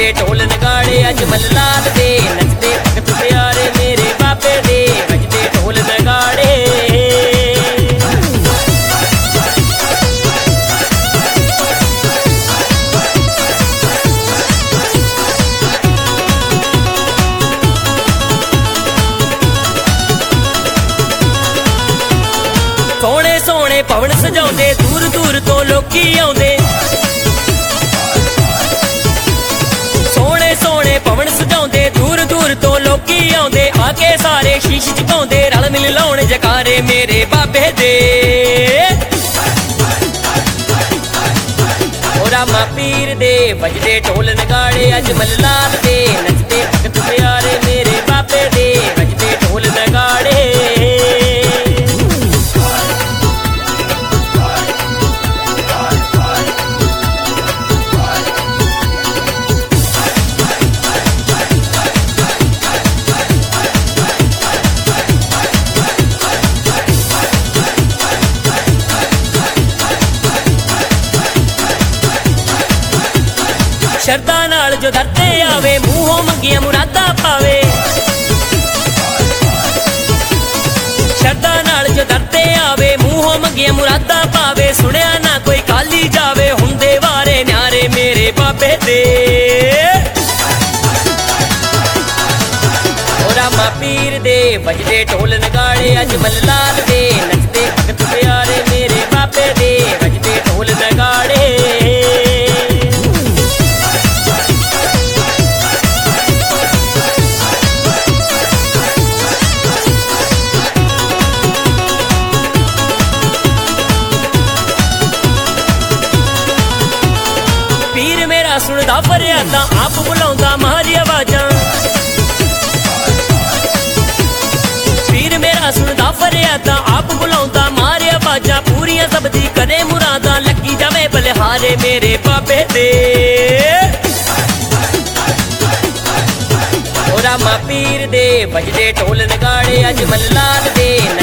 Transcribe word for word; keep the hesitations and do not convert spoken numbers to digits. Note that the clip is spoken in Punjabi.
ਵੱਜਦੇ ਢੋਲ ਨਗਾੜੇ ਅੱਜ ਮੱਲਾਲ ਦੇ ਨੱਚਦੇ ਭਗਤ ਪਿਆਰੇ ਮੇਰੇ ਬਾਬੇ ਦੇ ਵੱਜਦੇ ਢੋਲ ਨਗਾੜੇ। ਸੋਹਣੇ ਸੋਹਣੇ ਭਵਨ ਸਜਾਉਂਦੇ ਦੂਰ ਦੂਰ ਤੋਂ ਲੋਕੀ ਆਉਂਦੇ, ਸੋਹਣੇ ਸੋਹਣੇ ਭਵਨ ਸਜਾਉਂਦੇ ਦੂਰ ਦੂਰ ਤੋਂ ਲੋਕੀ ਆਉਂਦੇ, ਆ ਕੇ ਸਾਰੇ ਸ਼ੀਸ਼ ਝੁਕਾਉਂਦੇ ਰਲ ਮਿਲ ਲਾਉਣ ਜਕਾਰੇ ਮੇਰੇ ਬਾਬੇ ਦੇ। ਓ ਰਾਮਾ ਪੀਰ ਦੇ ਵੱਜਦੇ ਢੋਲ ਨਗਾੜੇ ਅੱਜ ਮੱਲਾਲ ਦੇ ਨੱਚਦੇ ਭਗਤ ਪਿਆਰੇ ਮੇਰੇ ਬਾਬੇ ਦੇ ਵੱਜਦੇ ਢੋਲ ਨਗਾੜੇ। ਸ਼ਰਧਾ ਨਾਲ ਜੋ ਦਰ ਤੇ ਆਵੇ ਮੂੰਹੋਂ ਮੰਗੀਆਂ ਮੁਰਾਦਾਂ ਪਾਵੇ, ਸ਼ਰਧਾ ਨਾਲ ਜੋ ਦਰ ਤੇ ਆਵੇ ਮੂੰਹੋਂ ਮੰਗੀਆਂ ਮੁਰਾਦਾਂ ਪਾਵੇ, ਸੁਣਿਆ ਨਾ ਕੋਈ ਖਾਲੀ ਜਾਵੇ ਹੁੰਦੇ ਵਾਰੇ ਨਿਆਰੇ ਮੇਰੇ ਬਾਬੇ ਦੇ। ਓ ਰਾਮਾ ਪੀਰ ਦੇ ਵੱਜਦੇ ਢੋਲ ਨਗਾੜੇ ਅੱਜ ਮੱਲਾਲ ਦੇ ਨੱਚਦੇ ਭਗਤ ਪਿਆਰੇ ਮੇਰੇ ਬਾਬੇ ਦੇ ਵੱਜਦੇ ਢੋਲ ਨਗਾੜੇ। ਪੀਰ ਮੇਰਾ ਸੁਣਦਾ ਫਰਿਆਦਾਂ ਆਪ ਬੁਲਾਉਂਦਾ ਮਾਰੀ ਆਵਾਜ਼ਾਂ, ਪੀਰ ਮੇਰਾ ਸੁਣਦਾ ਫਰਿਆਦਾਂ ਆਪ ਬੁਲਾਉਂਦਾ ਮਾਰੀ ਆਵਾਜ਼ਾਂ, ਪੂਰੀਆਂ ਸਭ ਦੀ ਕਰੇ ਮੁਰਾਦਾਂ ਲੱਗੀ ਜਾਵੇ ਬਲਿਹਾਰੇ ਮੇਰੇ ਬਾਬੇ ਦੇ। ਓ ਰਾਮਾ ਪੀਰ ਦੇ ਵੱਜਦੇ ਢੋਲ ਨਗਾੜੇ ਅੱਜ ਮੱਲਾਲ ਦੇ